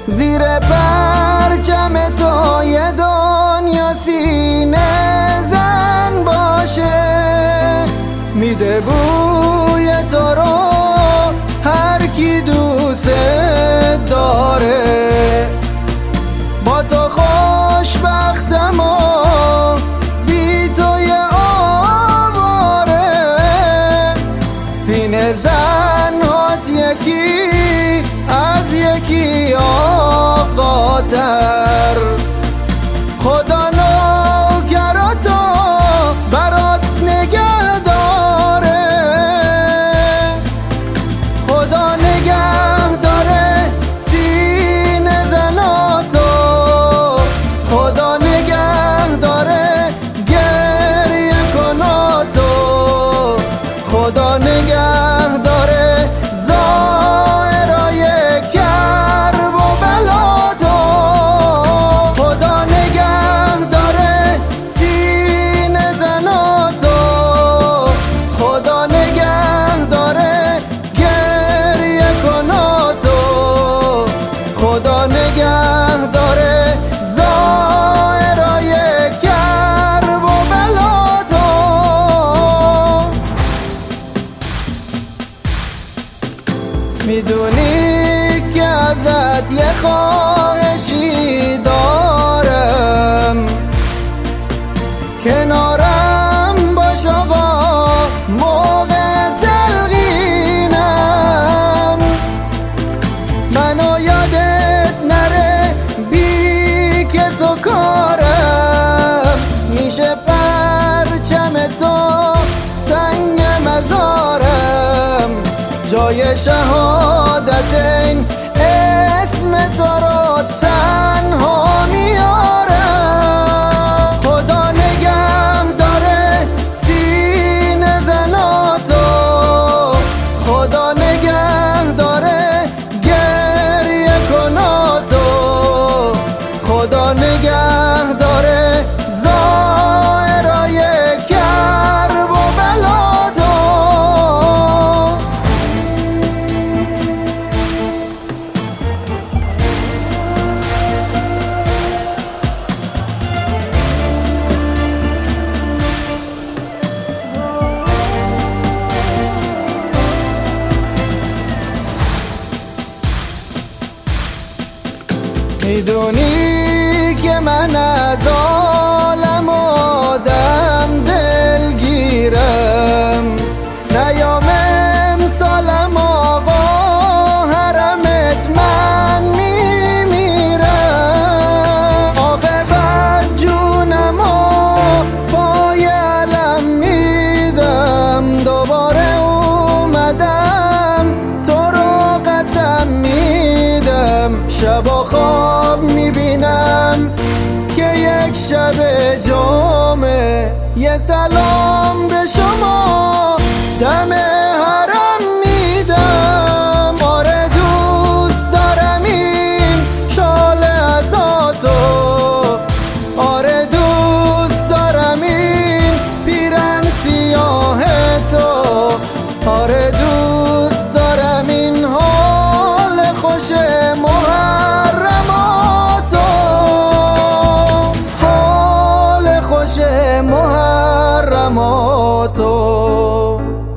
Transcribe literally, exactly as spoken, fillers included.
زیر پرچم تو یه دنیا سینه زن باشه، میده بوی تو رو هر کی دوست داره. با تو خوشبختم و بی تو یه آواره، سینه زنهات یکی از یکی آقاتر. خدا نوکراتو برات نگه داره، خدا نگه داره سینه زناتو، خدا نگه داره گریه کناتو، خدا نگه داره زائرای کرب و بلاتو، خدا نگه داره سینه زناتو، خدا نگه داره گریه کناتو، خدا نگه داره زائرای کرب و بلاتو. میدونی که ازت یه خواهشی دارم، کنارم باش آقا موقع تلقینم، منو یادت نره بی کس و کارم، میشه پرچم تو سنگ مزارم، جای شهادتین اسم تو رو تنها میارم. خدا نگه داره سینه زناتو، خدا نگه داره گریه کناتو، خدا نگه داره زائرای کرب و بلاتو. میدونی که من از عالم آدم دلگیرم، نیام امسالم آقا حرمت من میمیرم، عاقبت جونم و پای علم میدم، دوباره اومدم تو رو قسم میدم، شب و خواب میبینم که یک شب جمعه، یه سلام به شما دم حرم میدم. آره دوست دارم این شال ازاتو، آره دوست دارم این پیرن سیاه تو، آره دوست دارم این حال خوش محرماتو، حال خوش محرماتو.